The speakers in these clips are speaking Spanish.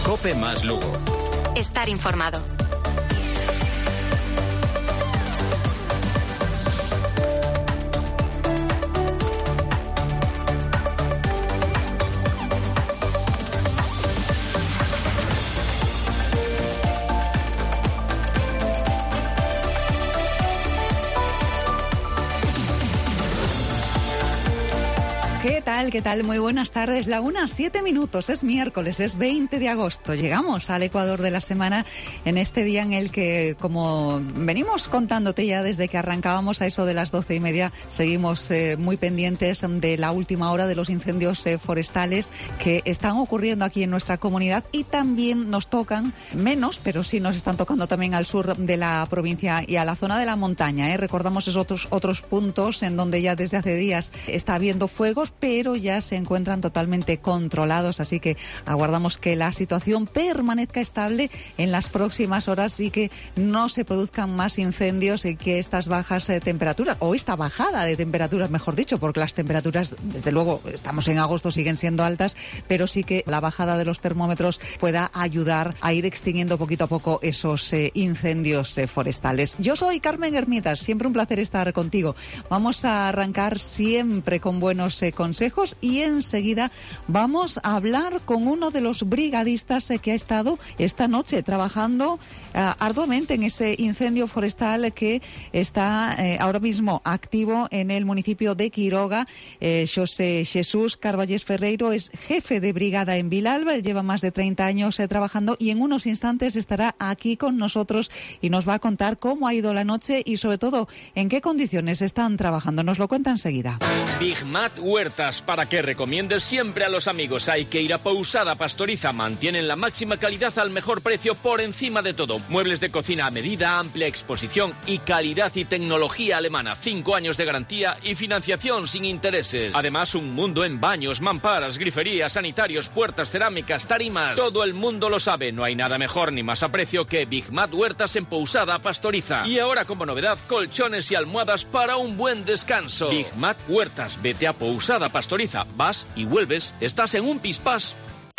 COPE más Lugo. Estar informado. ¿Qué tal? Muy buenas tardes. La 1:07, es miércoles, es 20 de agosto. Llegamos al Ecuador de la semana en este día en el que, como venimos contándote ya desde que arrancábamos a eso de las 12:30, seguimos muy pendientes de la última hora de los incendios forestales que están ocurriendo aquí en nuestra comunidad y también nos tocan menos, pero sí nos están tocando también al sur de la provincia y a la zona de la montaña. Recordamos esos otros puntos en donde ya desde hace días está habiendo fuegos, pero ya se encuentran totalmente controlados, así que aguardamos que la situación permanezca estable en las próximas horas y que no se produzcan más incendios y que estas bajas temperaturas, o esta bajada de temperaturas, mejor dicho, porque las temperaturas, desde luego, estamos en agosto, siguen siendo altas, pero sí que la bajada de los termómetros pueda ayudar a ir extinguiendo poquito a poco esos incendios forestales. Yo soy Carmen Hermitas, siempre un placer estar contigo. Vamos a arrancar siempre con buenos consejos y enseguida vamos a hablar con uno de los brigadistas que ha estado esta noche trabajando arduamente en ese incendio forestal que está ahora mismo activo en el municipio de Quiroga. José Jesús Carballés Ferreiro es jefe de brigada en Vilalba, él lleva más de 30 años trabajando y en unos instantes estará aquí con nosotros y nos va a contar cómo ha ido la noche y sobre todo en qué condiciones están trabajando. Nos lo cuenta enseguida. Bigmat Huertas, para que recomiendes siempre a los amigos. Hay que ir a Pousada Pastoriza. Mantienen la máxima calidad al mejor precio por encima de todo. Muebles de cocina a medida, amplia exposición y calidad y tecnología alemana. 5 años de garantía y financiación sin intereses. Además, un mundo en baños, mamparas, griferías, sanitarios, puertas, cerámicas, tarimas. Todo el mundo lo sabe. No hay nada mejor ni más a precio que Bigmat Huertas en Pousada Pastoriza. Y ahora, como novedad, colchones y almohadas para un buen descanso. Bigmat Huertas. Vete a Pousada Pastoriza, vas y vuelves, estás en un pispás.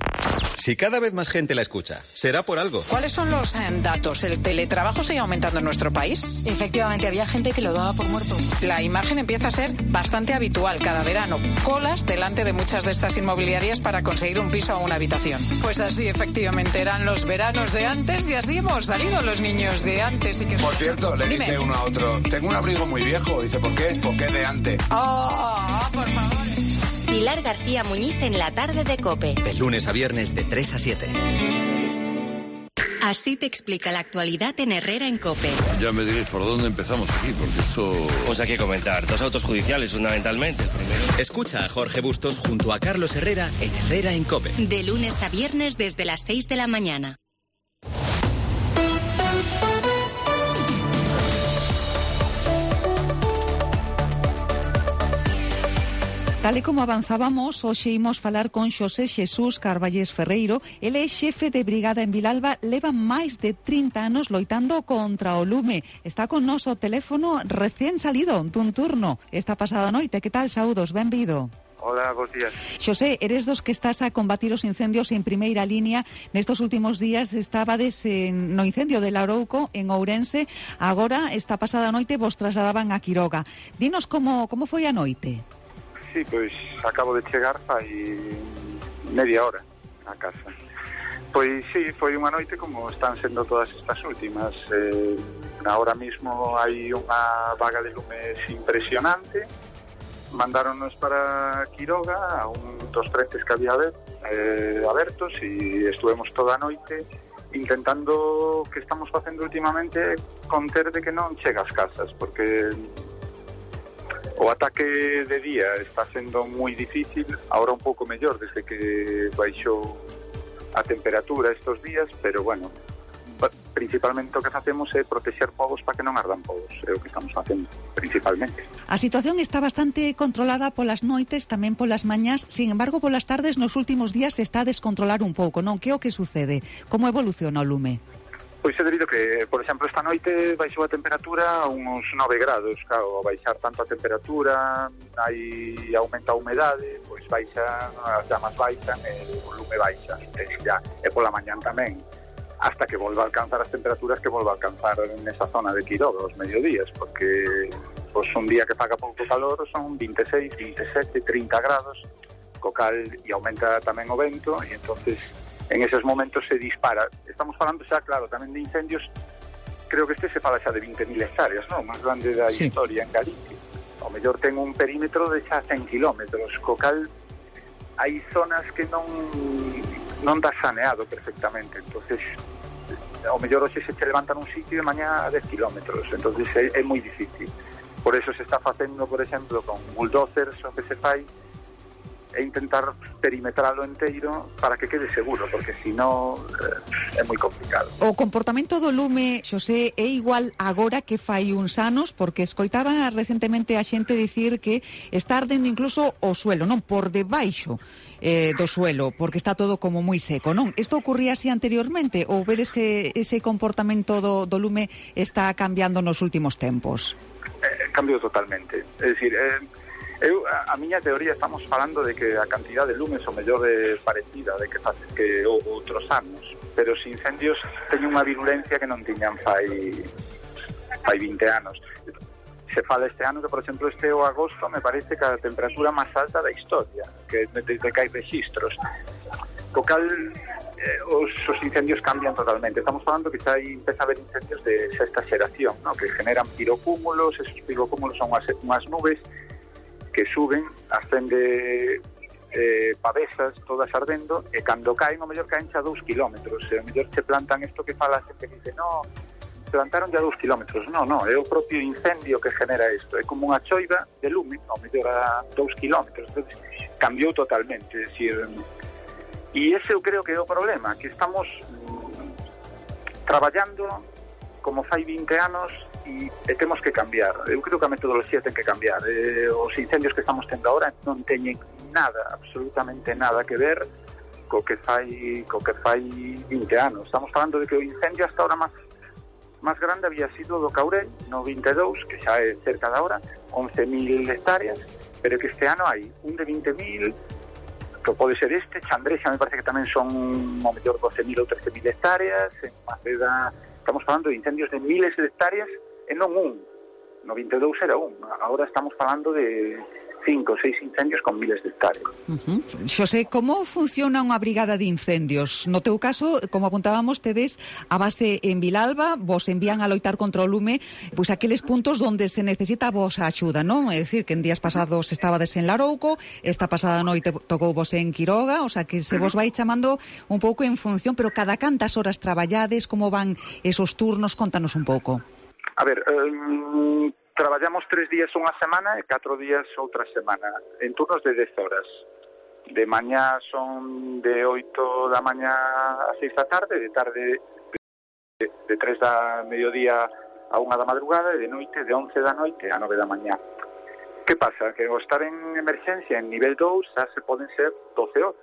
Si cada vez más gente la escucha, será por algo. ¿Cuáles son los datos? ¿El teletrabajo sigue aumentando en nuestro país? Efectivamente, había gente que lo daba por muerto. La imagen empieza a ser bastante habitual cada verano. Colas delante de muchas de estas inmobiliarias para conseguir un piso o una habitación. Pues así, efectivamente, eran los veranos de antes y así hemos salido los niños de antes. Y que... Por cierto, le dice uno a otro, tengo un abrigo muy viejo. Dice, ¿por qué? Porque es de antes. ¡Oh, por favor! Pilar García Muñiz en la tarde de COPE. De lunes a viernes de 3 a 7. Así te explica la actualidad en Herrera en COPE. Ya me diréis por dónde empezamos aquí, porque esto... Pues hay que comentar. 2 autos judiciales, fundamentalmente. El primero... Escucha a Jorge Bustos junto a Carlos Herrera en Herrera en COPE. De lunes a viernes desde las 6 de la mañana. Tal e como avanzábamos, hoxe imos falar con José Jesús Carballés Ferreiro. Ele é xefe de brigada en Vilalba, leva máis de 30 anos loitando contra o lume. Está con nos ao teléfono recén salido dun turno esta pasada noite. Que tal? Saúdos, benvido. Hola, bons días. Xosé, eres dos que estás a combatir os incendios en primeira línea. Nestos últimos días estabades no incendio de Lourouco, en Ourense. Agora, esta pasada noite, vos trasladaban a Quiroga. Dinos como foi a noite. Sí, pois acabo de chegar fai media hora a casa. Pois sí, foi unha noite como están sendo todas estas últimas. Ahora mismo hai unha vaga de lumes impresionante. Mandáronnos para Quiroga a un dos frentes que había abertos e estuvemos toda a noite intentando, que estamos facendo últimamente, conter de que non chega ás casas, porque o ataque de día está sendo moi difícil, ahora un pouco mellor desde que baixou a temperatura estes días, pero bueno, principalmente o que facemos é protexer povos para que non ardan povos, é o que estamos facendo principalmente. A situación está bastante controlada polas noites, tamén polas mañás, sin embargo, polas tardes nos últimos días se está a descontrolar un pouco, non? Que é o que sucede? Como evoluciona o lume? Pois é debido que, por exemplo, esta noite baixou a temperatura a uns 9 grados, claro, ao baixar tanto a temperatura, aí aumenta a humedade, pois baixa, as llamas baixan e o volume baixa, e pola mañán tamén, hasta que volva a alcanzar as temperaturas que volva a alcanzar nesa zona de Quiroga, os mediodías, porque pois un día que faga pouco calor son 26, 27, 30 grados, co cal e aumenta tamén o vento, e entonces en esos momentos se dispara. Estamos falando xa, claro, tamén de incendios, creo que se fala xa de 20.000 hectáreas, non? O máis grande da historia en Galicia. O mellor ten un perímetro de xa 100 kilómetros, co cal hai zonas que non dá saneado perfectamente, entonces o mellor hoxe se levanta nun sitio e mañá a 10 kilómetros, entonces é moi difícil. Por eso se está facendo, por exemplo, con bulldozers o que se fai, e intentar perimetralo enteiro para que quede seguro, porque senón é moi complicado. O comportamento do lume, Xosé, é igual agora que fai uns anos, porque escoitaba recentemente a xente dicir que está ardendo incluso o suelo, non por debaixo do suelo, porque está todo como moi seco, non? Isto ocurría así anteriormente, ou vedes que ese comportamento do lume está cambiando nos últimos tempos? Cambiou totalmente, é dicir, a miña teoría, estamos falando de que a cantidad de lumes o mellor é parecida de que outros anos, pero os incendios teñen unha virulencia que non tiñan fai 20 anos. Se fala este ano que, por exemplo, este o agosto me parece que a temperatura máis alta da historia, que desde que hai registros. Co cal os incendios cambian totalmente. Estamos falando que xa empeza a haber incendios de sexta xeración, ¿no? Que generan pirocúmulos, esos pirocúmulos son unhas nubes que suben, ascende pavesas, todas ardendo, e cando caen, o mellor caen xa 2 kilómetros, e o mellor se plantan isto que fala a xente que dice, no, plantaron ya 2 kilómetros, no, é o propio incendio que genera isto, é como unha choiva de lume, o mellor a 2 kilómetros, entonces cambiou totalmente, é dicir, e ese eu creo que é o problema, que estamos traballando como fai 20 anos, e temos que cambiar. Eu creo que a metodoloxía ten que cambiar. Os incendios que estamos tendo agora non teñen nada, absolutamente nada que ver co que fai 20 anos. Estamos falando de que o incendio hasta ahora máis grande había sido do Caurel, no 22, que xa é cerca da hora, 11.000 hectáreas, pero que este ano hai un de 20.000, que pode ser Chandrexa me parece que tamén son o mellor 12.000 ou 13.000 hectáreas, en Maceda estamos falando de incendios de miles de hectáreas, e non un, no 22 era un, agora estamos falando de 5 ou 6 incendios con miles de hectáreas. Xosé, como funciona unha brigada de incendios? No teu caso, como apuntábamos, tedes a base en Vilalba, vos envían a loitar contra o lume, pois aqueles puntos onde se necesita a vosa axuda, non? É dicir, que en días pasados estabades en Larouco, esta pasada noite tocou vos en Quiroga, o sea, que se vos vai chamando un pouco en función, pero cada cantas horas traballades, como van esos turnos, contanos un pouco. A ver, traballamos 3 días unha semana e 4 días outra semana, en turnos de 10 horas. De mañá son de 8 da mañá a 6 da tarde, de tarde de 3 da mediodía a 1 da madrugada, e de noite de 11 da noite a 9 da mañá. Que pasa? Que ao estar en emerxencia en nivel 2 xa se poden ser 12 horas.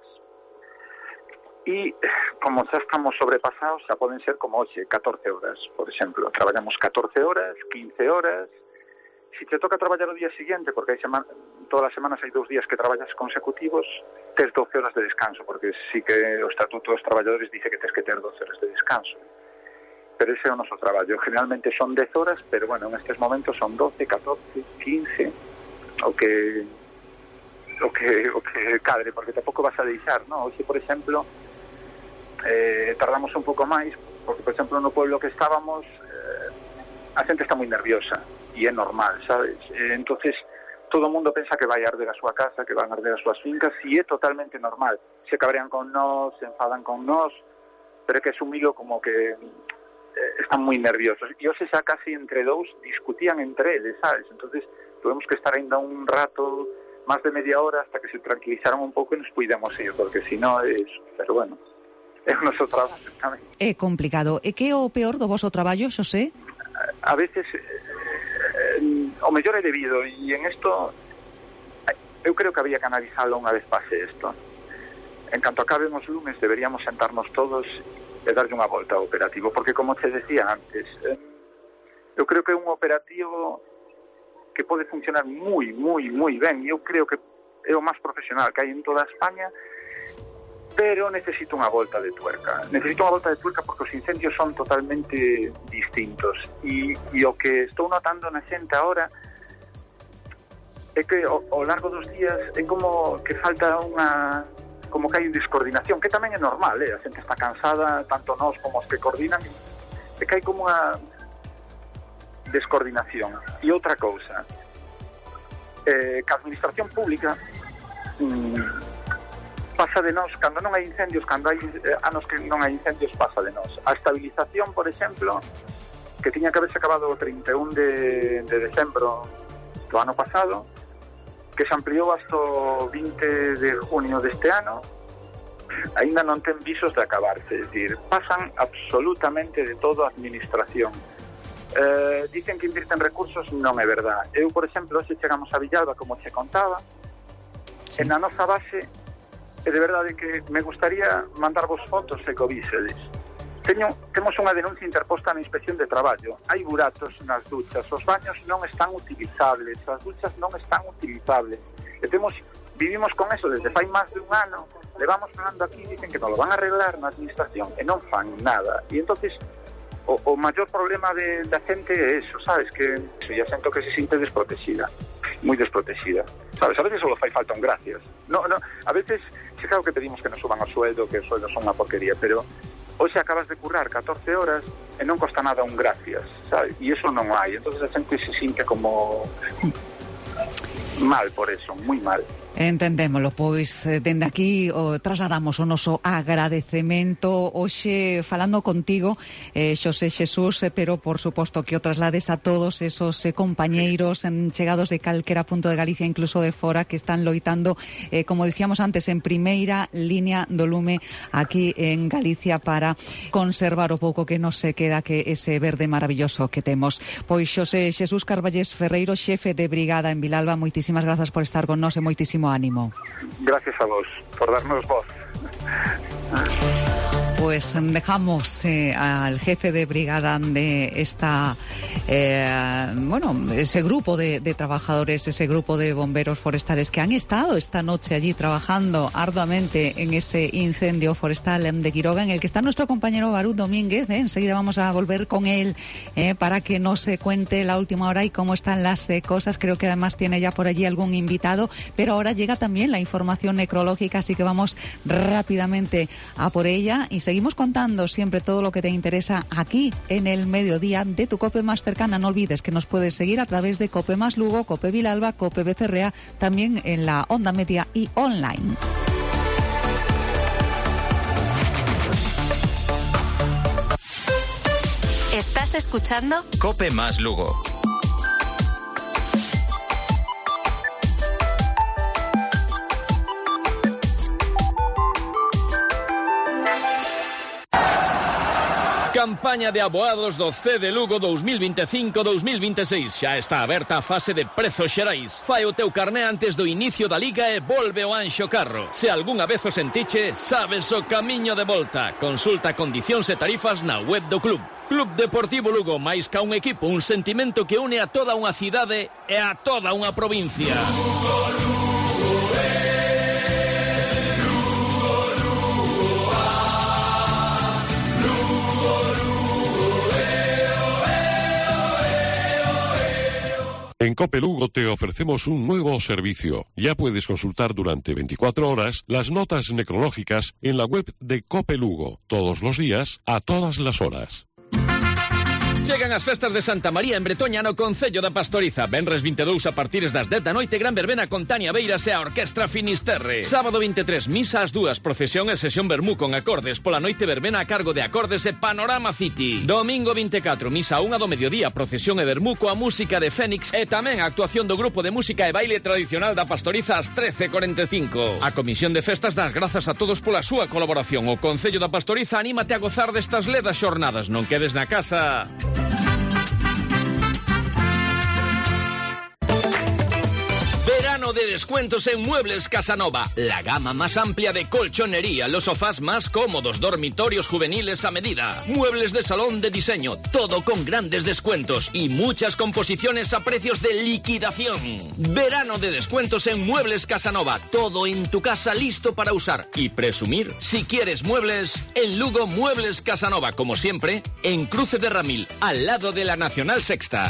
E como xa estamos sobrepasados, xa poden ser como hoxe, 14 horas, por exemplo. Traballamos 14 horas, 15 horas. Si te toca traballar o día siguiente, porque todas as semanas hai 2 días que traballas consecutivos, tes 12 horas de descanso, porque sí que o Estatuto dos Traballadores dice que tes que ter 12 horas de descanso. Pero ese é o noso traballo. Generalmente son 10 horas, pero bueno, en estes momentos son 12, 14, 15, o que cadre, porque tampouco vas a deixar, non? Hoxe, por exemplo, tardamos un pouco máis, porque, por exemplo, no pueblo que estábamos, a xente está moi nerviosa, e é normal, sabes? Entonces, todo o mundo pensa que vai arder a súa casa, que van arder as súas fincas, e é totalmente normal. Se cabrean con nós, se enfadan con nós, pero é que asumilo como que están moi nerviosos. E hoxe xa casi entre dous discutían entre eles, sabes? Entonces, tuvemos que estar ainda un rato, máis de media hora, hasta que se tranquilizaron un pouco e nos puidemos ir, porque si no é eso. Pero bueno, é o noso traballo tamén. É complicado. E que é o peor do voso traballo, Xosé? A veces o mellor é debido, e en isto eu creo que había que analizarlo unha vez pase isto. En canto acaben os lumes deberíamos sentarnos todos darlle unha volta ao operativo, porque como te decía antes, eu creo que é un operativo que pode funcionar moi ben, e eu creo que é o máis profesional que hai en toda España, pero necesito unha volta de tuerca. Necesito unha volta de tuerca porque os incendios son totalmente distintos. E o que estou notando na xente agora é que ao largo dos días é como que falta como que hai descoordinación, que tamén é normal, a xente está cansada, tanto nós como os que coordinan, é que hai como unha descoordinación. E outra cousa, que a administración pública pasa de nós, cando non hai incendios, cando hai anos que non hai incendios, pasa de nós. A estabilización, por exemplo, que tiña que haberse acabado o 31 de decembro do ano pasado, que se ampliou hasta o 20 de junio deste ano, aínda non ten visos de acabarse. É dicir, pasan absolutamente de todo a administración. Dicen que invirten recursos, non é verdad. Eu, por exemplo, hoxe chegamos a Villalba, como che contaba, en a nosa base. É de verdade que me gustaría mandarvos fotos e que o vísedes. Temos unha denuncia interposta na Inspección de Traballo. Hai buratos nas duchas, os baños non están utilizables, as duchas non están utilizables. E vivimos con eso desde fai máis de un ano, levamos falando aquí, dicen que non lo van a arreglar na administración e non fan nada. E entonces o maior problema da xente é eso, sabes, que ya siento que se siente desprotexida, moi desprotexida, sabes, a veces só fai falta un gracias. No, a veces, sí, claro que pedimos que nos suban o sueldo, que os sueldos son unha porquería, pero hoxe acabas de currar 14 horas e non costa nada un gracias, sabes, e iso non hai, entonces a xente se siente como mal por eso, moi mal. Entendémolo, pois dende aquí trasladamos o noso agradecemento hoxe falando contigo, Xosé Xesús, pero por suposto que o traslades a todos esos compañeiros chegados de calquera punto de Galicia, incluso de fora, que están loitando, como dicíamos antes, en primeira línea do lume aquí en Galicia para conservar o pouco que nos se queda, que ese verde maravilloso que temos. Pois Xosé Xesús Carballés Ferreiro, xefe de brigada en Vilalba, moitísimas grazas por estar con nós e moitísimo ánimo. Gracias a vos por darnos voz. Pues dejamos al jefe de brigada de esta, ese grupo de trabajadores, ese grupo de bomberos forestales que han estado esta noche allí trabajando arduamente en ese incendio forestal de Quiroga, en el que está nuestro compañero Barú Domínguez. Enseguida vamos a volver con él para que nos cuente la última hora y cómo están las cosas. Creo que además tiene ya por allí algún invitado, pero ahora llega también la información necrológica, así que vamos rápidamente a por ella y seguimos contando siempre todo lo que te interesa aquí en el mediodía de tu COPE más cercana. No olvides que nos puedes seguir a través de COPE más Lugo, COPE Vilalba, COPE Becerrea, también en la onda media y online. ¿Estás escuchando? COPE más Lugo. Campaña de aboados do C de Lugo 2025-2026. Xa está aberta a fase de prezos xerais. Fai o teu carné antes do inicio da Liga e volve o Anxo Carro. Se algunha vez o sentiche, sabes o camiño de volta. Consulta condicións e tarifas na web do club. Club Deportivo Lugo, máis ca un equipo, un sentimento que une a toda unha cidade e a toda unha provincia. En COPE Lugo te ofrecemos un nuevo servicio. Ya puedes consultar durante 24 horas las notas necrológicas en la web de COPE Lugo, todos los días, a todas las horas. Chegan as festas de Santa María en Bretoña no Concello da Pastoriza. Venres 22 a partir das 10 da noite, gran verbena con Tania Beiras e a Orquestra Finisterre. Sábado 23, misa ás 2, procesión e sesión vermú con acordes. Pola noite verbena a cargo de Acordes e Panorama City. Domingo 24, misa a 1 do mediodía, procesión e vermú coa música de Fénix e tamén a actuación do grupo de música e baile tradicional da Pastoriza ás 13:45. A Comisión de Festas das grazas a todos pola súa colaboración. O Concello da Pastoriza anímate a gozar destas ledas xornadas. Non quedes na casa. de descuentos en Muebles Casanova. La gama más amplia de colchonería, los sofás más cómodos, dormitorios juveniles a medida, muebles de salón de diseño, todo con grandes descuentos y muchas composiciones a precios de liquidación. Verano de descuentos en Muebles Casanova. Todo en tu casa listo para usar y presumir. Si quieres muebles, en Lugo Muebles Casanova, como siempre, en Cruce de Ramil, al lado de la Nacional Sexta.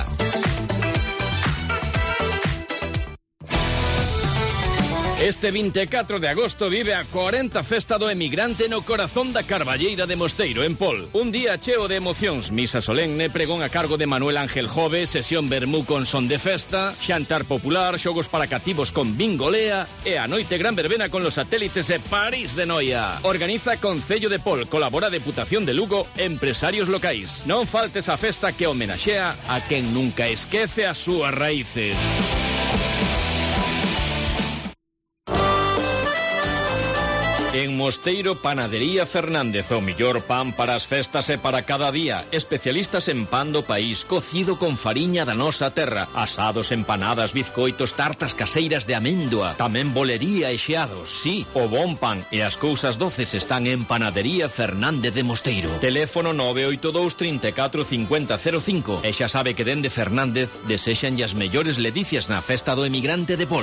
Este 24 de agosto vive a 40 Festa do Emigrante no corazón da Carballeira de Mosteiro, en Pol. Un día cheo de emocións, misa solemne, pregón a cargo de Manuel Ángel Jove, sesión vermú con son de festa, xantar popular, xogos para cativos con bingolea e a noite gran verbena con los satélites de París de Noia. Organiza Concello de Pol, colabora Deputación de Lugo, empresarios locais. Non faltes a festa que homenaxea a quen nunca esquece as súas raíces. En Mosteiro, Panadería Fernández, o millor pan para as festas e para cada día. Especialistas en pan do país, cocido con fariña da nosa terra. Asados, empanadas, bizcoitos, tartas caseiras de améndoa. Tamén bolería e xeados. Sí, o bon pan e as cousas doces están en Panadería Fernández de Mosteiro. Teléfono 982 34 50 05. E xa sabe que dende Fernández desexan as mellores ledicias na festa do emigrante de Pol.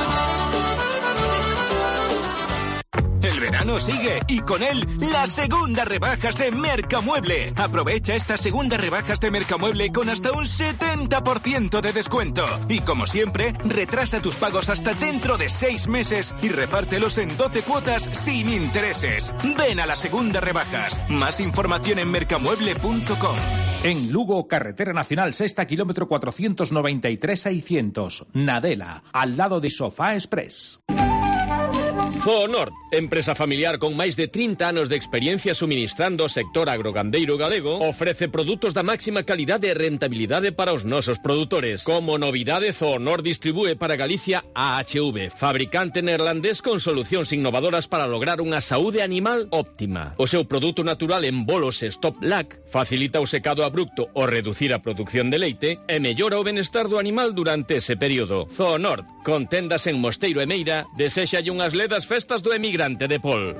El verano sigue y con él las segundas rebajas de Mercamueble. Aprovecha estas segundas rebajas de Mercamueble con hasta un 70% de descuento. Y como siempre, retrasa tus pagos hasta dentro de 6 meses y repártelos en 12 cuotas sin intereses. Ven a las segundas rebajas. Más información en mercamueble.com. En Lugo, Carretera Nacional Sexta, kilómetro 493-600. Nadela, al lado de Sofá Express. Zoonord, empresa familiar con máis de 30 anos de experiencia suministrando o sector agrogandeiro galego, ofrece produtos da máxima calidade e rentabilidade para os nosos produtores. Como novidade, Zoonord distribúe para Galicia AHV, fabricante neerlandés con solucións innovadoras para lograr unha saúde animal óptima. O seu produto natural en bolos Stop Lac facilita o secado abrupto ou reducir a produción de leite e mellora o benestar do animal durante ese período. Zoonord, con tendas en Mosteiro e Meira, deséxalle unhas ledas festas do emigrante de Pol.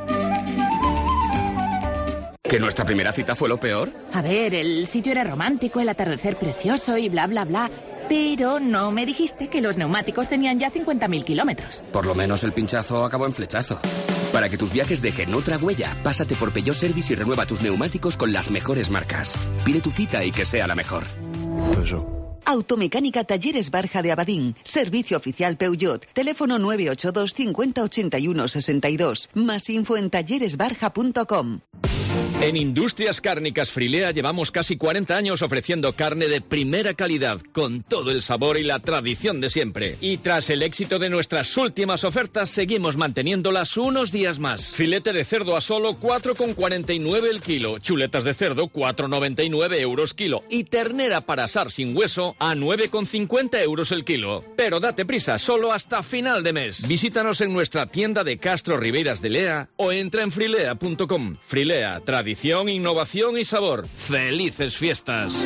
¿Que nuestra primera cita fue lo peor? A ver, el sitio era romántico, el atardecer precioso y bla, bla, bla. Pero no me dijiste que los neumáticos tenían ya 50.000 kilómetros. Por lo menos el pinchazo acabó en flechazo. Para que tus viajes dejen otra huella, pásate por Peugeot Service y renueva tus neumáticos con las mejores marcas. Pide tu cita y que sea la mejor. Automecánica Talleres Barja de Abadín. Servicio oficial Peugeot. Teléfono 982 50 81 62. Más info en talleresbarja.com. En Industrias Cárnicas Frilea llevamos casi 40 años ofreciendo carne de primera calidad, con todo el sabor y la tradición de siempre. Y tras el éxito de nuestras últimas ofertas, seguimos manteniéndolas unos días más. Filete de cerdo a solo 4,49 el kilo, chuletas de cerdo 4,99 euros kilo y ternera para asar sin hueso a 9,50 euros el kilo. Pero date prisa, solo hasta final de mes. Visítanos en nuestra tienda de Castro Ribeiras de Lea o entra en frilea.com. Frilea, tradición, innovación y sabor. ¡Felices fiestas!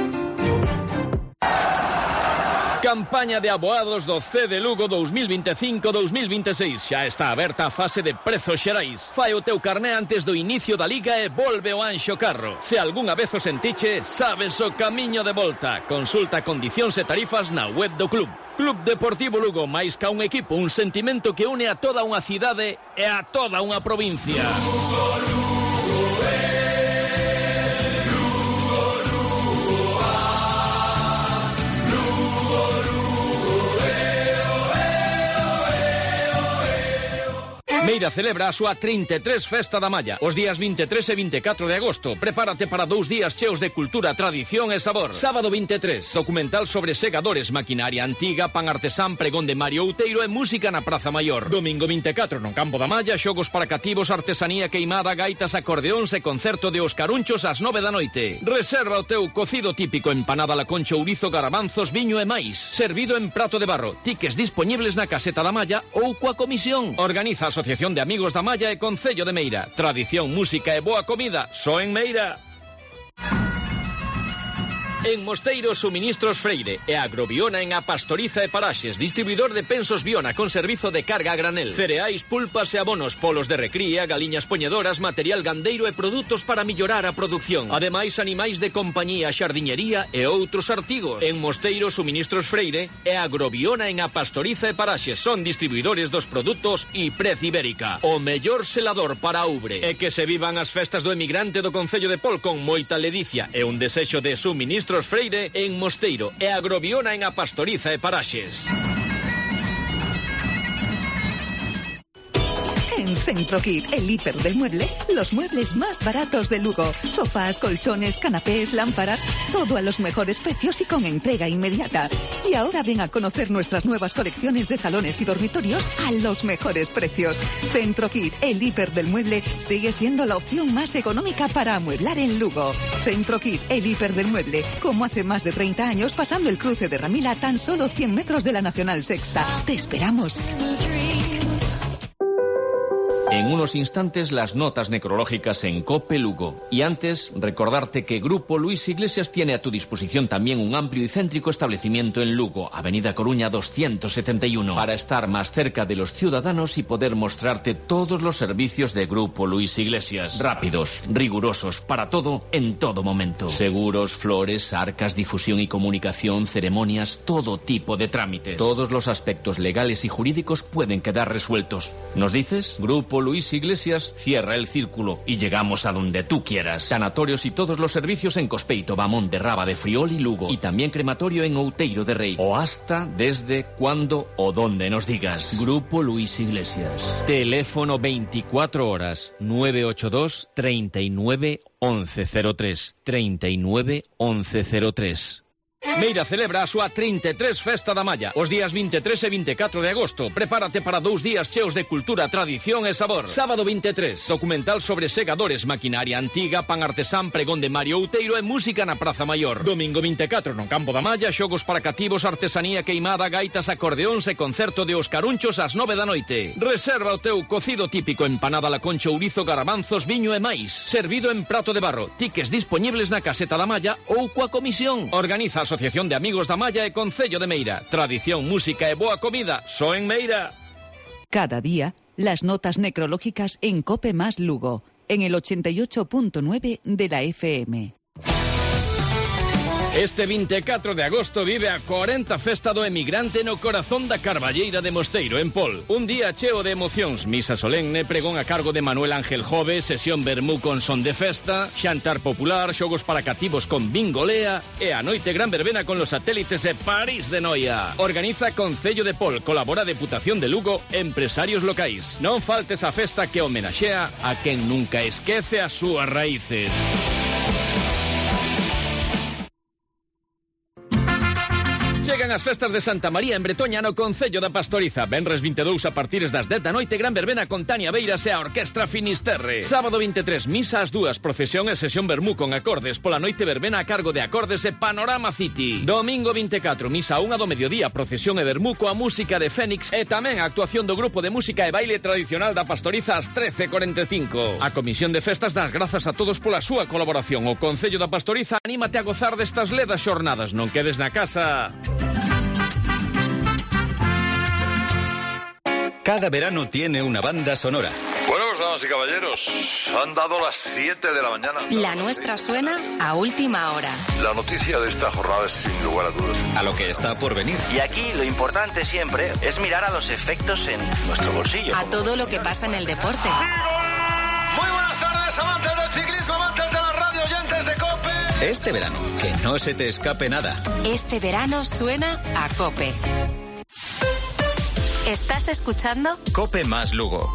Campaña de aboados do C de Lugo 2025-2026. Xa está aberta a fase de prezos xerais. Fai o teu carné antes do inicio da Liga e volve o Anxo Carro. Se algunha vez o sentiche, sabes o camiño de volta. Consulta condicións e tarifas na web do club. Club Deportivo Lugo, máis ca un equipo, un sentimento que une a toda unha cidade e a toda unha provincia. Meira celebra a súa 33 Festa da Malla os días 23 e 24 de agosto. Prepárate para 2 días cheos de cultura, tradición e sabor. Sábado 23, documental sobre segadores, maquinaria antiga, pan artesán, pregón de Mario Outeiro e música na Praza Maior. Domingo 24, no Campo da Malla, xogos para cativos, artesanía queimada, gaitas, acordeóns e concerto de Oscarunchos ás 9 da noite. Reserva o teu cocido típico, empanada la concha, ourizo, garabanzos, viño e máis. Servido en prato de barro. Tiques disponibles na Caseta da Malla ou coa comisión. Organiza a Asociación de Amigos da Malla e Concello de Meira. Tradición, música e boa comida, só en Meira. En Mosteiro, Suministros Freire e Agrobiona en A Pastoriza e Paraxes, distribuidor de pensos Biona con servizo de carga a granel, cereais, pulpas e abonos, polos de recría, galiñas poñedoras, material gandeiro e produtos para mellorar a produción. Ademais, animais de compañía, xardiñería e outros artigos. En Mosteiro, Suministros Freire e Agrobiona en A Pastoriza e Paraxes son distribuidores dos produtos Iprez Ibérica, o mellor selador para Ubre. E que se vivan as festas do emigrante do Concello de Pol con moita ledicia e un desexo de Suministros Freire en Mosteiro e Agrobiona en A Pastoriza e Paraxes. En Centrokit, el hiper del mueble, los muebles más baratos de Lugo. Sofás, colchones, canapés, lámparas, todo a los mejores precios y con entrega inmediata. Y ahora ven a conocer nuestras nuevas colecciones de salones y dormitorios a los mejores precios. Centrokit, el hiper del mueble, sigue siendo la opción más económica para amueblar en Lugo. Centrokit, el hiper del mueble, como hace más de 30 años, pasando el cruce de Ramila a tan solo 100 metros de la Nacional Sexta. Te esperamos. En unos instantes, las notas necrológicas en COPE Lugo. Y antes, recordarte que Grupo Luis Iglesias tiene a tu disposición también un amplio y céntrico establecimiento en Lugo, Avenida Coruña 271, para estar más cerca de los ciudadanos y poder mostrarte todos los servicios de Grupo Luis Iglesias. Rápidos, rigurosos, para todo, en todo momento. Seguros, flores, arcas, difusión y comunicación, ceremonias, todo tipo de trámites. Todos los aspectos legales y jurídicos pueden quedar resueltos. ¿Nos dices? Grupo Luis Iglesias cierra el círculo y llegamos a donde tú quieras. Sanatorios y todos los servicios en Cospeito, Bamón de Raba de Friol y Lugo. Y también crematorio en Outeiro de Rei. O hasta, desde, cuando o donde nos digas. Grupo Luis Iglesias. Teléfono 24 horas 982 39 1103. 39 1103. Meira celebra a súa 33 Festa da Malla os días 23 e 24 de agosto. Prepárate para 2 días cheos de cultura, tradición e sabor. Sábado 23, documental sobre segadores, maquinaria antiga, pan artesán, pregón de Mario Outeiro e música na Praza Maior. Domingo 24, no Campo da Malla, xogos para cativos, artesanía queimada, gaitas, acordeóns e concerto de Oscarunchos ás 9 da noite. Reserva o teu cocido típico, empanada la concha, ourizo, garabanzos, viño e máis. Servido en prato de barro. Tiques disponibles na Caseta da Malla ou coa comisión. Organiza Asociación de Amigos da Malla e Concello de Meira. Tradición, música e boa comida, só en Meira. Cada día, las notas necrológicas en COPE más Lugo, en el 88.9 de la FM. Este 24 de agosto vive a 40 Festa do Emigrante no corazón da Carballeira de Mosteiro, en Pol. Un día cheo de emocións, misa solemne, pregón a cargo de Manuel Ángel Jove, sesión vermú con son de festa, xantar popular, xogos para cativos con bingolea e a noite gran verbena con los satélites e París de Noia. Organiza Concello de Pol, colabora Deputación de Lugo, empresarios locais. Non faltes a festa que homenaxea a quen nunca esquece as súas raíces. Chegan as festas de Santa María en Bretoña no Concello da Pastoriza. Venres 22 a partir das 10 da noite, gran verbena con Tania Beiras e a Orquestra Finisterre. Sábado 23, misa ás 2, procesión e sesión vermú con acordes. Pola noite verbena a cargo de Acordes e Panorama City. Domingo 24, misa a 1 do mediodía, procesión e vermú coa música de Fénix e tamén a actuación do grupo de música e baile tradicional da Pastoriza ás 13:45. A Comisión de Festas das grazas a todos pola súa colaboración. O Concello da Pastoriza anímate a gozar destas ledas xornadas. Non quedes na casa. Cada verano tiene una banda sonora. Bueno, pues damas y caballeros, han dado las 7 de la mañana. La nuestra suena a última hora. La noticia de esta jornada es sin lugar a dudas A lo que está por venir. Y aquí lo importante siempre es mirar a los efectos en nuestro bolsillo. A todo lo que pasa en el deporte. Muy buenas tardes, amantes del ciclismo, amantes de la radio, oyentes de COPE. Este verano, que no se te escape nada. Este verano suena a COPE. ¿Estás escuchando? COPE más Lugo.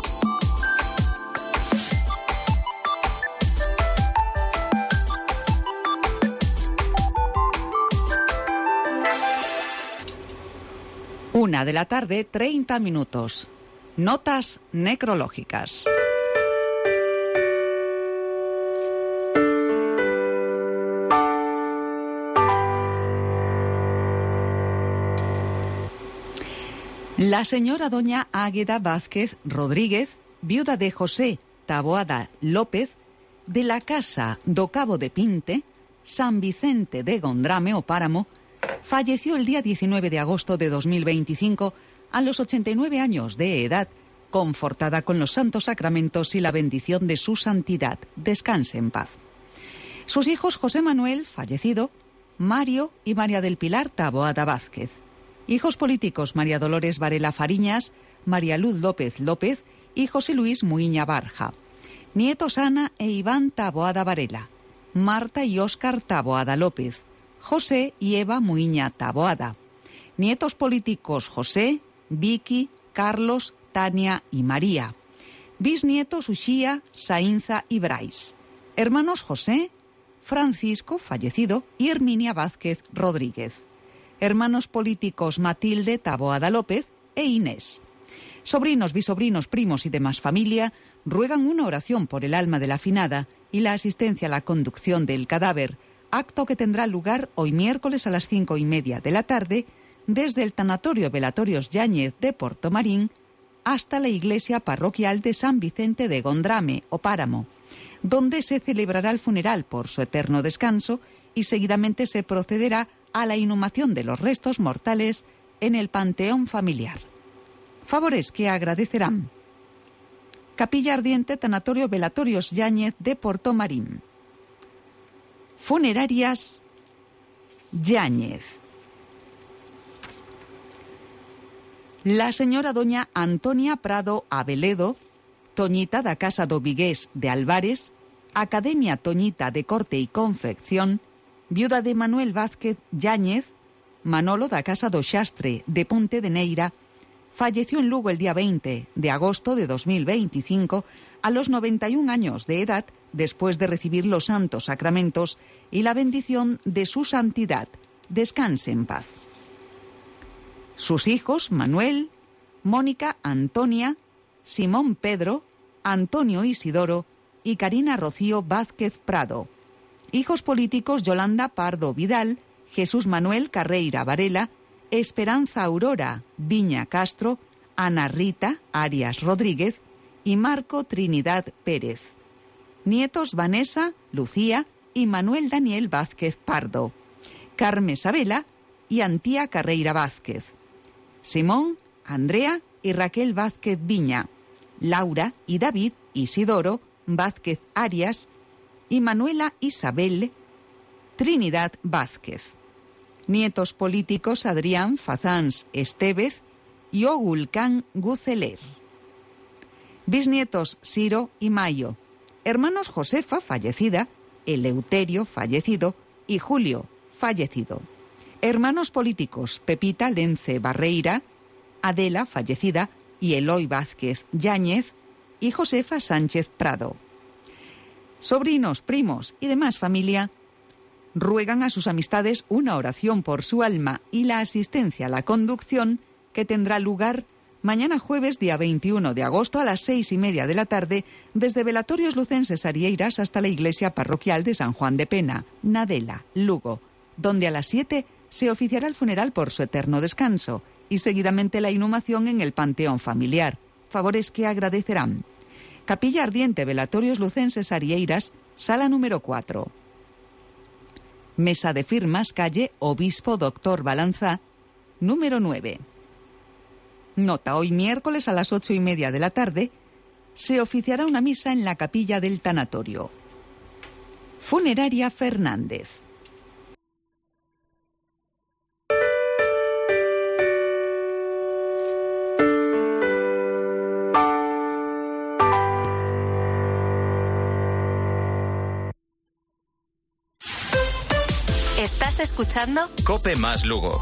Una de la tarde, 30 minutos. Notas necrológicas. La señora doña Águeda Vázquez Rodríguez, viuda de José Taboada López, de la casa do Cabo de Pinte, San Vicente de Gondrame o Páramo, falleció el día 19 de agosto de 2025 a los 89 años de edad, confortada con los santos sacramentos y la bendición de su santidad. Descanse en paz. Sus hijos José Manuel, fallecido, Mario y María del Pilar Taboada Vázquez. Hijos políticos María Dolores Varela Fariñas, María Luz López López y José Luis Muiña Barja. Nietos Ana e Iván Taboada Varela, Marta y Óscar Taboada López, José y Eva Muiña Taboada. Nietos políticos José, Vicky, Carlos, Tania y María. Bisnietos Uxía, Saínza y Brais. Hermanos José, Francisco, fallecido, y Herminia Vázquez Rodríguez. Hermanos políticos Matilde Taboada López e Inés. Sobrinos, bisobrinos, primos y demás familia ruegan una oración por el alma de la finada y la asistencia a la conducción del cadáver, acto que tendrá lugar hoy miércoles a las 5:30 de la tarde desde el Tanatorio Velatorios Yáñez de Portomarín hasta la iglesia parroquial de San Vicente de Gondrame o Páramo, donde se celebrará el funeral por su eterno descanso y seguidamente se procederá a la inhumación de los restos mortales en el panteón familiar. Favores que agradecerán: Capilla Ardiente Tanatorio Velatorios Yáñez de Portomarín, Funerarias Yáñez, la señora doña Antonia Prado Abeledo, Toñita da Casa do Vigués de Albares, Academia Toñita de Corte y Confección, viuda de Manuel Vázquez Yáñez, Manolo da Casa do Xastre de Ponte de Neira, falleció en Lugo el día 20 de agosto de 2025 a los 91 años de edad, después de recibir los santos sacramentos y la bendición de su santidad. Descanse en paz. Sus hijos Manuel, Mónica Antonia, Simón Pedro, Antonio Isidoro y Karina Rocío Vázquez Prado. Hijos políticos Yolanda Pardo Vidal, Jesús Manuel Carreira Varela, Esperanza Aurora Viña Castro, Ana Rita Arias Rodríguez y Marco Trinidad Pérez. Nietos Vanessa, Lucía y Manuel Daniel Vázquez Pardo, Carmen Sabela y Antía Carreira Vázquez, Simón, Andrea y Raquel Vázquez Viña, Laura y David Isidoro Vázquez Arias y Manuela Isabel Trinidad Vázquez. Nietos políticos Adrián Fazans Estevez y Ogulcán Guceler. Bisnietos Ciro y Mayo. Hermanos Josefa, fallecida, Eleuterio, fallecido, y Julio, fallecido. Hermanos políticos Pepita Lence Barreira, Adela, fallecida, y Eloy Vázquez Yáñez y Josefa Sánchez Prado. Sobrinos, primos y demás familia ruegan a sus amistades una oración por su alma y la asistencia a la conducción que tendrá lugar mañana jueves día 21 de agosto a las 6:30 de la tarde desde Velatorios Lucenses Arieiras hasta la iglesia parroquial de San Juan de Pena, Nadela, Lugo, donde a las 7 se oficiará el funeral por su eterno descanso y seguidamente la inhumación en el panteón familiar. Favores que agradecerán: Capilla Ardiente Velatorios Lucenses Arieiras, sala número 4. Mesa de firmas, calle Obispo Doctor Balanzá, número 9. Nota: hoy miércoles a las 8:30 de la tarde se oficiará una misa en la capilla del tanatorio. Funeraria Fernández. ¿Estás escuchando? Cope más Lugo.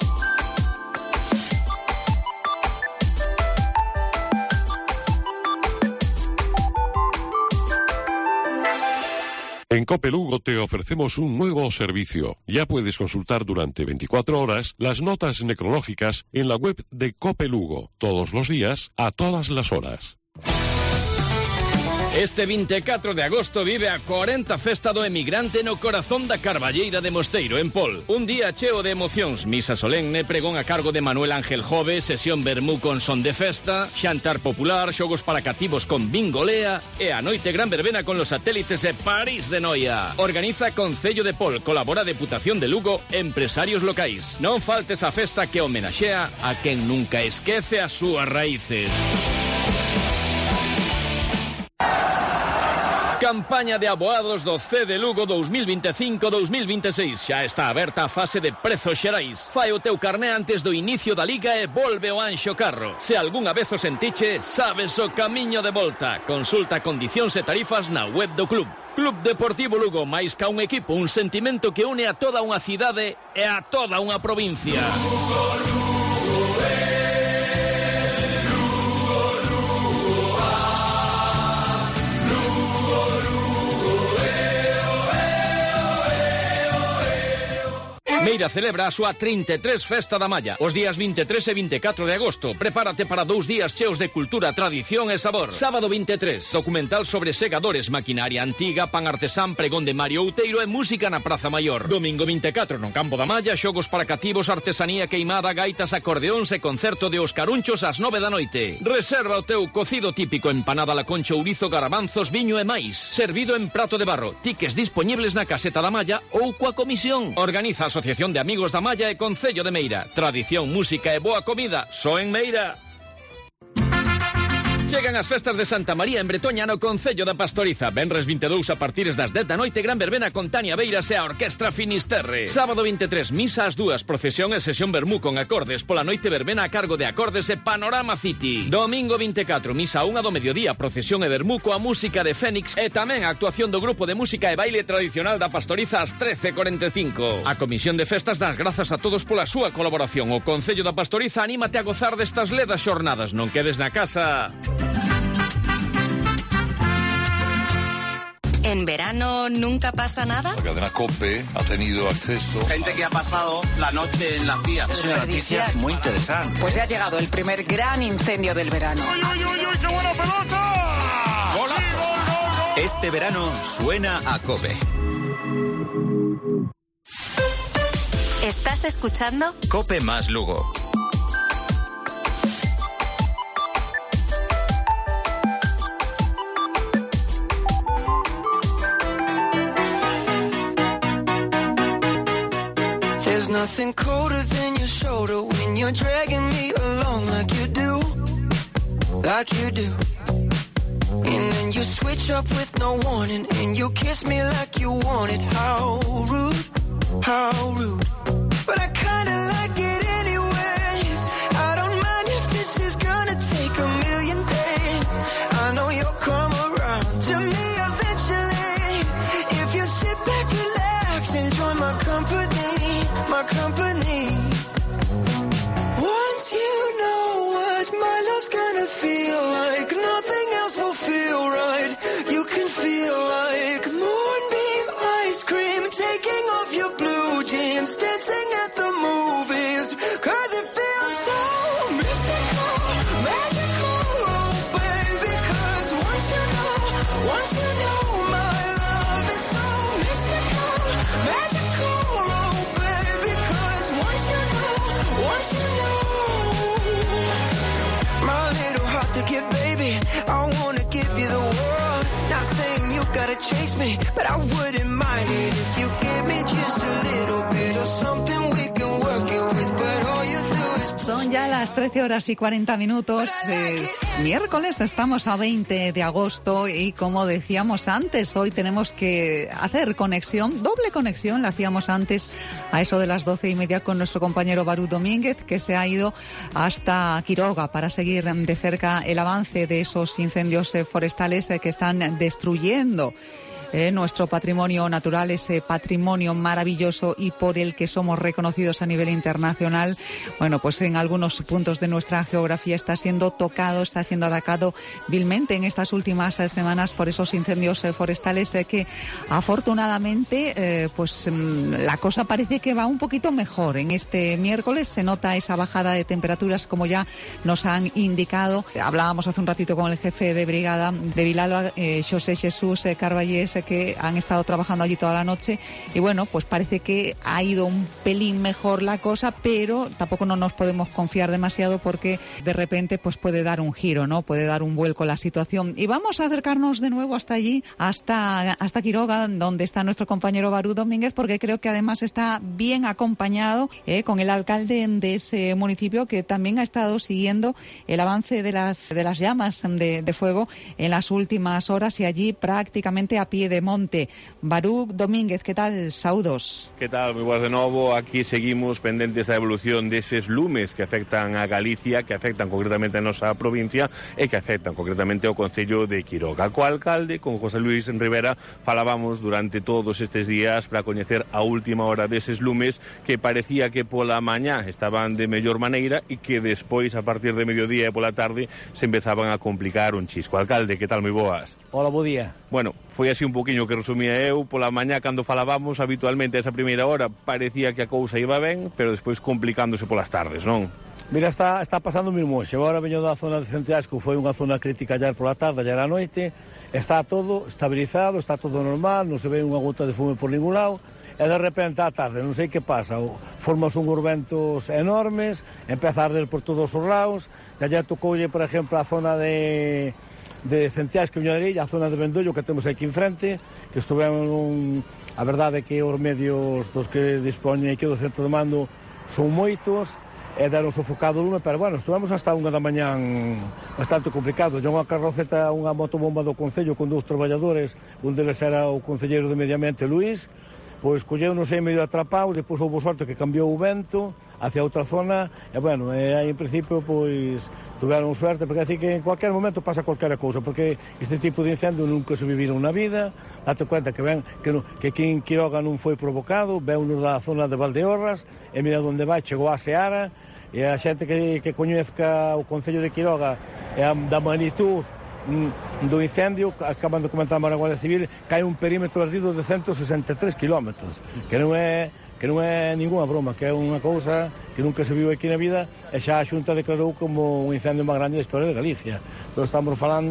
En Cope Lugo te ofrecemos un nuevo servicio. Ya puedes consultar durante 24 horas las notas necrológicas en la web de Cope Lugo, todos los días, a todas las horas. Este 24 de agosto vive a 40 festa do emigrante no corazón da Carballeira de Mosteiro, en Pol. Un día cheo de emocións, misa solemne, pregón a cargo de Manuel Ángel Jove, sesión vermú con son de festa, xantar popular, xogos para cativos con bingolea e a noite gran verbena con los satélites e París de Noia. Organiza Concello de Pol, colabora Deputación de Lugo, empresarios locais. Non faltes a festa que homenaxea a quen nunca esquece as súas raíces. Campaña de aboados do C de Lugo 2025-2026. Xa está aberta a fase de prezos xerais. Fai o teu carné antes do inicio da Liga e volve o Anxo Carro. Se algunha vez o sentiche, sabes o camiño de volta. Consulta condicións e tarifas na web do club. Club Deportivo Lugo, máis ca un equipo, un sentimento que une a toda unha cidade e a toda unha provincia. Meira celebra a súa 33 Festa da Malla os días 23 e 24 de agosto. Prepárate para 2 días cheos de cultura, tradición e sabor. Sábado 23, documental sobre segadores, maquinaria antiga, pan artesán, pregón de Mario Outeiro e música na Praza Maior. Domingo 24 no Campo da Malla, xogos para cativos, artesanía queimada, gaitas, acordeóns e concerto de Oscarunchos ás 9 da noite. Reserva o teu cocido típico, empanada la concha, ourizo, garabanzos, viño e máis. Servido en prato de barro. Tiques disponibles na Caseta da Malla ou coa comisión. Organiza a Asociación de Amigos da Malla e Concello de Meira. Tradición, música e boa comida só en Meira. Chegan as festas de Santa María en Bretoña no Concello da Pastoriza. Venres 22 a partir das 10 da noite, gran verbena con Tania Beiras e a Orquestra Finisterre. Sábado 23, misa ás 2, procesión e sesión vermú con acordes. Pola noite verbena a cargo de Acordes e Panorama City. Domingo 24, misa a 1 do mediodía, procesión e vermú coa música de Fénix e tamén a actuación do grupo de música e baile tradicional da Pastoriza ás 13:45. A Comisión de Festas das grazas a todos pola súa colaboración. O Concello da Pastoriza anímate a gozar destas ledas xornadas. Non quedes na casa. ¿En verano nunca pasa nada? La cadena COPE ha tenido acceso. Gente que ha pasado la noche en la Fiat. Es una noticia muy interesante. Pues ya ha llegado el primer gran incendio del verano. ¡Uy, uy, uy, uy, qué buena pelota! ¡Golazo! Este verano suena a COPE. ¿Estás escuchando? COPE más Lugo. There's nothing colder than your shoulder when you're dragging me along like you do, like you do. And then you switch up with no warning and you kiss me like you want it. How rude, how rude. But I kinda like it anyways. I don't mind if this is gonna take a million days. I know you'll come around to me eventually. If you sit back, relax, enjoy my company, my company. Once you know what my love's gonna feel like, nothing else will feel right. You can feel like moonbeam ice cream, taking off your blue jeans, dancing at the movies, 'cause it feels so mystical, magical, oh baby, 'cause once you know my love is so mystical, magical, oh baby, 'cause once you know my little heart to give, baby, I wanna give you the world. Not saying you gotta chase me, but I wouldn't mind it if you give me just a little bit of something we can work it with, but all you do is... Son ya las 13:40. Es miércoles, estamos a 20 de agosto y como decíamos antes, hoy tenemos que hacer conexión, doble conexión, la hacíamos antes a eso de las 12:30 con nuestro compañero Barú Domínguez, que se ha ido hasta Quiroga para seguir de cerca el avance de esos incendios forestales que están destruyendo nuestro patrimonio natural, ese patrimonio maravilloso y por el que somos reconocidos a nivel internacional, bueno, pues en algunos puntos de nuestra geografía está siendo tocado, está siendo atacado vilmente en estas últimas semanas por esos incendios forestales que afortunadamente pues la cosa parece que va un poquito mejor. En este miércoles se nota esa bajada de temperaturas, como ya nos han indicado. Hablábamos hace un ratito con el jefe de brigada de Vilalba, José Jesús Carballés, que han estado trabajando allí toda la noche y bueno, pues parece que ha ido un pelín mejor la cosa, pero tampoco no nos podemos confiar demasiado porque de repente pues puede dar un giro, ¿no? Puede dar un vuelco la situación. Y vamos a acercarnos de nuevo hasta allí, hasta Quiroga, donde está nuestro compañero Barú Domínguez, porque creo que además está bien acompañado con el alcalde de ese municipio, que también ha estado siguiendo el avance de las llamas de fuego en las últimas horas y allí prácticamente a pie de monte. Barú Domínguez, ¿qué tal? Saúdos. ¿Qué tal? Muy buenas de nuevo. Aquí seguimos pendentes da evolución deses lumes que afectan a Galicia, que afectan concretamente a nosa provincia e que afectan concretamente ao concello de Quiroga. Co alcalde, con José Luis Rivera, falábamos durante todos estes días para coñecer a última hora deses lumes que parecía que pola mañá estaban de mellor maneira e que despois, a partir de mediodía e pola tarde, se empezaban a complicar un chisco. Alcalde, que tal? Moi boas. Hola, bo día. Bueno, foi así un poquinho que resumía eu. Pola mañá, cando falábamos, habitualmente a esa primeira hora parecía que a cousa iba ben, pero despois complicándose polas tardes, non? Mira, está pasando mesmo hoxe. Agora veño da zona de Centeas, que foi unha zona crítica ayer pola tarde, ayer a noite. Está todo estabilizado, está todo normal, non se ve unha gota de fume por ningún lado. E de repente á tarde, non sei que pasa, formas unhos ventos enormes, empeza a arder por todos os lados. E ayer tocoulle, por exemplo, a zona de Centeas, que viño de Arilla, a zona de Vendollo, que temos aquí enfrente, que estuveron, a verdade é que os medios dos que dispoñen aquí do centro de mando son moitos, e deron sofocado o lume, pero bueno, estuvemos hasta unha da mañán bastante complicado. Yo unha carroceta, unha motobomba do Concello con 2 traballadores, un deles era o concelleiro de Medio Ambiente, Luís, pois colleu non sei medio atrapado, depois houve sorte que cambiou o vento hacia outra zona, e bueno, aí en principio pois tuveron suerte, porque así que en cualquier momento pasa cualquier cousa, porque este tipo de incendio nunca se viviron na vida. Date cuenta que ven que aquí en Quiroga non foi provocado, ven uno da zona de Valdeorras, e mira onde vai, chegou a Seara, e a xente que coñezca o Concello de Quiroga e da magnitud do incendio, acaban de comentar a Guardia Civil, cae un perímetro ardido de 163 kilómetros, que non é ninguna broma, que é unha cousa que nunca se viu aquí na vida, e xa a Xunta declarou como un incendio máis grande da historia de Galicia. Pero estamos falando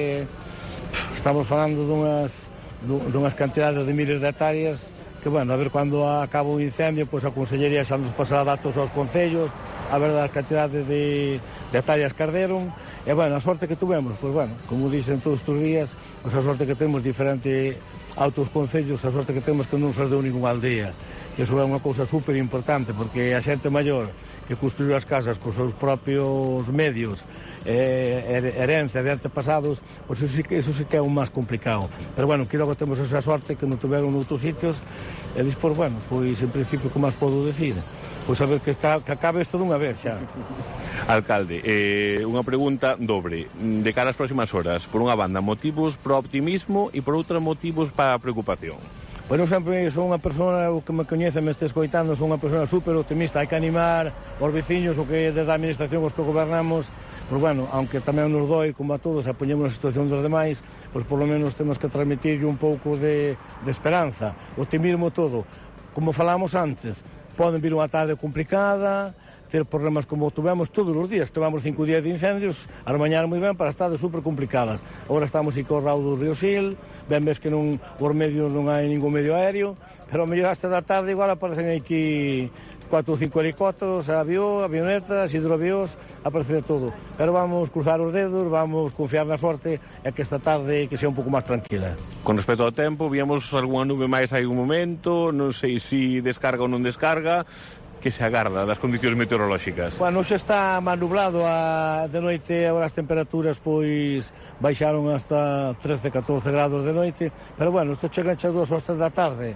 dunhas cantidades de miles de hectáreas que, bueno, a ver cando acaba o incendio, pois a Consellería xa nos pasará datos aos concellos, a ver das cantidades de hectáreas que arderon. E, bueno, a sorte que tuvemos, pois, bueno, como dicen todos estes días, pois a sorte que temos diferente a outros concellos, a sorte que temos que non se ardeu ninguna aldea. E iso é unha cousa super importante, porque a xente maior que construiu as casas cos seus propios medios, herencia de antepasados, pois eso sí que é un máis complicado. Pero, bueno, que logo temos esa sorte que non tuveron noutros sitios, e despois, bueno, pois en principio, que máis podo decir? Pois a ver que acabe isto dunha vez xa. Alcalde, unha pregunta dobre. De cara ás próximas horas, por unha banda, motivos para optimismo e por outra motivos para preocupación? Pois eu sempre son unha persona, o que me coñece, me este escoitando, son unha persona super optimista. Hai que animar os veciños, o que desde a administración os que gobernamos, pois bueno, aunque tamén nos doi, como a todos, apoñemos a situación dos demais, pois por lo menos temos que transmitirlle un pouco de esperanza, optimismo todo. Como falamos antes, poden vir unha tarde complicada, ter problemas como tuvemos todos os días. Tuvemos 5 días de incendios, as mañanas moi ben para as tardes super complicadas. Agora estamos aquí co raudo do río Sil, ben ves que os medios non hai ningún medio aéreo, pero a mellor hasta da tarde igual aparecen aquí 4 ou 5 helicópteros, avionetas, hidroavións, aparece de todo. Pero vamos cruzar os dedos, vamos confiar na sorte e que esta tarde que sea un pouco máis tranquila. Con respecto ao tempo, víamos algunha nube máis hai un momento, non sei se descarga ou non descarga, que se agarda das condicións meteorolóxicas? Bueno, xa está máis nublado de noite, agora as temperaturas pois baixaron hasta 13-14 grados de noite, pero bueno, isto chega xa 2 ou 3 da tarde,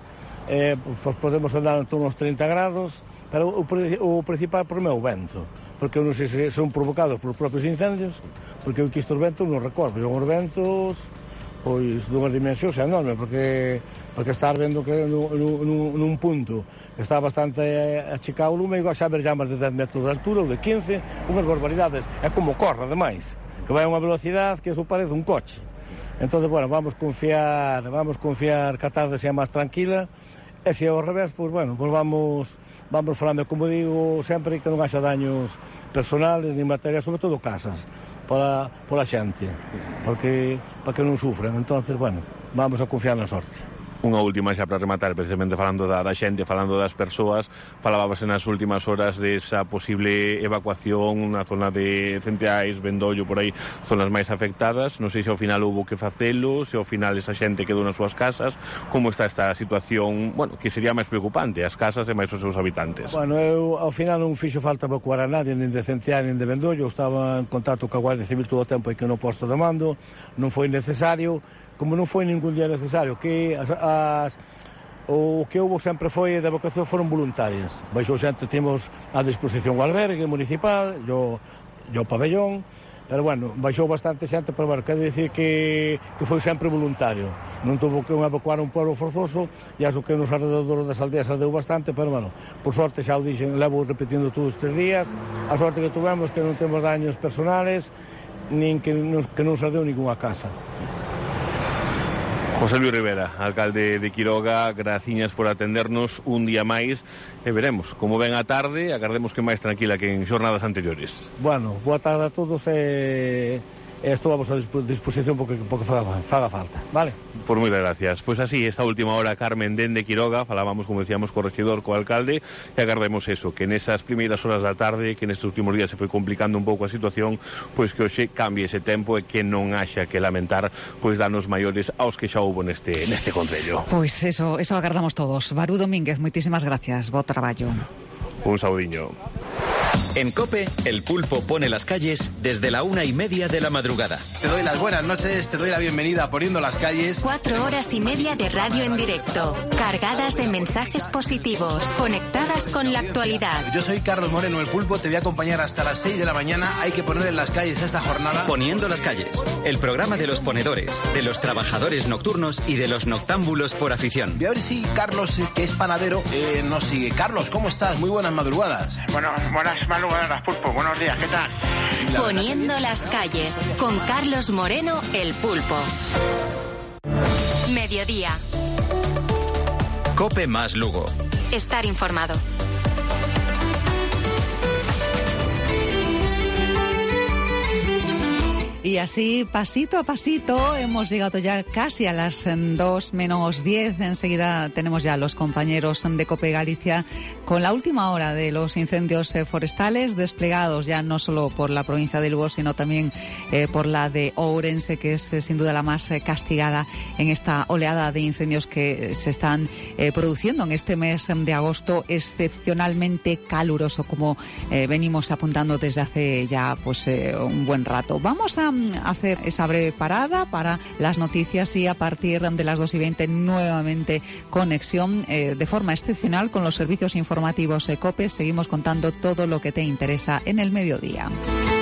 pois podemos andar en torno aos 30 grados, pero o principal problema é o vento, porque eu non sei se son provocados por propios incendios, porque eu que estes ventos non recordo, son os ventos pois dunhas dimensións enormes, porque estar vendo que nun punto está bastante achicado o lume, igual xa ver llamas de 10 metros de altura ou de 15, unhas barbaridades, é como corre, ademais, que vai a unha velocidade que eso parece un coche. Entonces, bueno, vamos confiar que a tarde sea máis tranquila, e se ao revés, pois bueno, pois vamos falando, como digo, sempre que non haxa daños personales ni materiais, sobre todo casas, pola xente, porque para que non sufran. Entonces, bueno, vamos a confiar na sorte. Unha última xa para rematar, precisamente falando da xente, falando das persoas, falábamos nas últimas horas desa posible evacuación na zona de Centeais, Vendollo, por aí, zonas máis afectadas. Non sei se ao final houbo que facelo, se ao final esa xente quedou nas súas casas. Como está esta situación, bueno, que sería máis preocupante, as casas e máis os seus habitantes? Bueno, eu ao final non fixo falta evacuar a nadie, nin de Centeais, nin de Vendollo. Estaba en contacto coa Guardia Civil todo o tempo aquí no posto de mando, non foi necesario. Como non foi ningún día necesario, que o que houve sempre foi de evacuación foron voluntarias. Baixou xente, temos a disposición o albergue municipal, o pabellón, pero bueno, baixou bastante xente, pero bueno, quer dicir que foi sempre voluntario. Non tuvo que evacuar un pueblo forzoso, e aso que nos alrededores das aldeas ardeu bastante, pero bueno, por sorte xa o dixen, levo repetindo todos estes días, a sorte que tuvemos que non temos daños personales, nin que non se ardeu ninguna casa. José Luis Rivera, alcalde de Quiroga, graciñas por atendernos un día máis e veremos como ven a tarde, agardemos que máis tranquila que en xornadas anteriores. Bueno, boa tarde a todos e estou a vosa disposición porque faga falta, vale? Por moitas gracias. Pois así, esta última hora, Carmen dende Quiroga, falábamos, como decíamos, co regidor, co alcalde, e agardemos eso, que nesas primeiras horas da tarde, que nestes últimos días se foi complicando un pouco a situación, pois que hoxe cambie ese tempo e que non haxa que lamentar pois danos maiores aos que xa houbo neste concello. Pois eso agardamos todos. Barú Domínguez, moitísimas gracias. Bo traballo. Un saudiño. En COPE, el pulpo pone las calles desde la 1:30 de la madrugada. Te doy las buenas noches, te doy la bienvenida a Poniendo las Calles. 4 horas y media de radio en directo, cargadas de mensajes positivos, conectadas con la actualidad. Yo soy Carlos Moreno, el pulpo, te voy a acompañar hasta las 6 de la mañana. Hay que poner en las calles esta jornada. Poniendo las calles, el programa de los ponedores, de los trabajadores nocturnos y de los noctámbulos por afición. Voy a ver si Carlos, que es panadero, nos sigue. Carlos, ¿cómo estás? Muy buenas madrugadas. Bueno, buenas madrugadas, pulpo. Buenos días, ¿qué tal? Poniendo las calles, con Carlos Moreno, el pulpo. Mediodía. COPE más Lugo. Estar informado. Y así, pasito a pasito, hemos llegado ya casi a las 2 menos 10. Enseguida tenemos ya los compañeros de COPE Galicia con la última hora de los incendios forestales desplegados ya no solo por la provincia de Lugo, sino también por la de Ourense, que es sin duda la más castigada en esta oleada de incendios que se están produciendo en este mes de agosto, excepcionalmente caluroso, como venimos apuntando desde hace ya un buen rato. Vamos a hacer esa breve parada para las noticias y a partir de las 2:20 nuevamente conexión de forma excepcional con los servicios informativos COPE. Seguimos contando todo lo que te interesa en el mediodía.